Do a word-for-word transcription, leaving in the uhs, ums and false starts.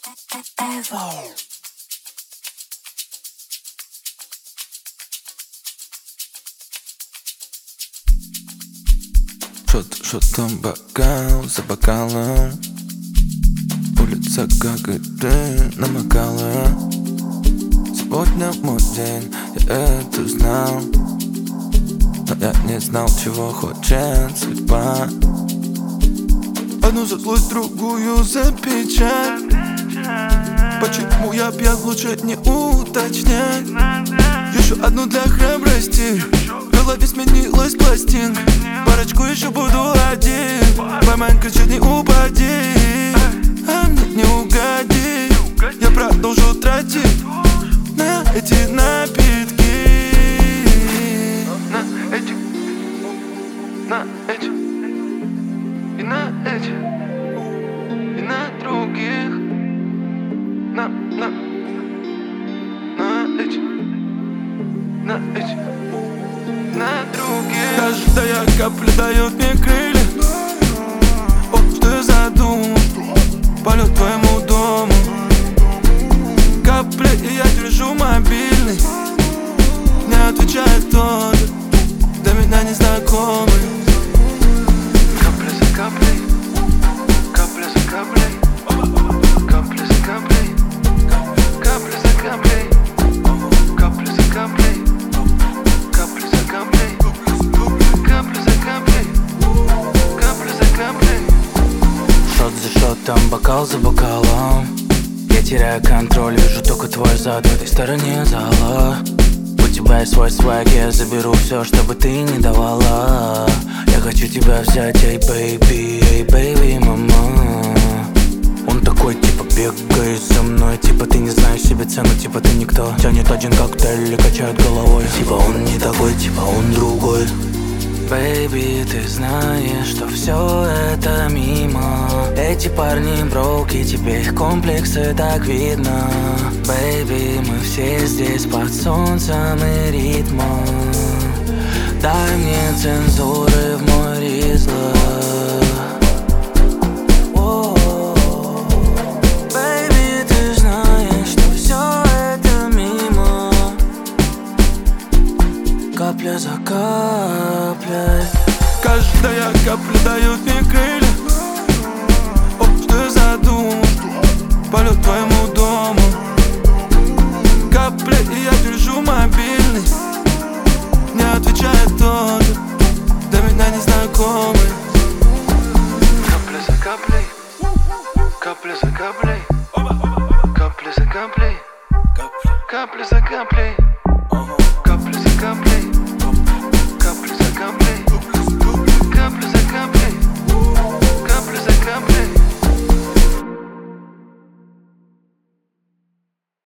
Шот, шотом бокал за бокалом. Улица как игры намокала. Сегодня мой день, я это знал. Но я не знал, чего хочет судьба. Одну за злость, другую за печаль. Почему я пьян, лучше не уточнять. Еще одну для храбрости. В голове сменилась пластинка. Парочку еще буду один. Маман кричит: не упади. А мне не угоди. Я продолжу тратить на эти напитки. На эти, на эти, и на эти, и на других. На, на, на эти, на эти, на других. Каждая капля дает мне крылья. О, что я задумал, полет к твоему дому. Капли, и я держу мобильный. Не отвечает кто-то, до меня незнакомый. Капля за каплей, капля за каплей, капля за каплей, капля за каплей, капля за каплей, капля за каплей, капля за каплей, капля за каплей. Шот за шотом, бокал за бокалом. Я теряю контроль, вижу только твой зад в этой стороне зала. У тебя есть свой свайк, я заберу все, что бы ты не давала. Я хочу тебя взять, эй, бэйби, эй, бэйби, мама. Он такой, типа, бегай за мной. Типа, ты не знаешь себе цену, типа, ты никто. Тянет один коктейль и качает головой. Типа, он не такой, типа, он другой. Бэйби, ты знаешь, что все это мимо. Эти парни броки, тебе их комплексы так видно. Бэйби, мы все здесь под солнцем и ритмом. Дай мне цензуры в мой ризла. Бэйби, ты знаешь, что все это мимо. Капля за каплей. Каждая капля дает мне крылья. О, что я задумал, полет к твоему дому. Капли, и я держу мобильный. Не отвечает кто-то, до меня незнакомый. Капля за каплей, капля за каплей, капля за каплей, капля за каплей, капля за каплей.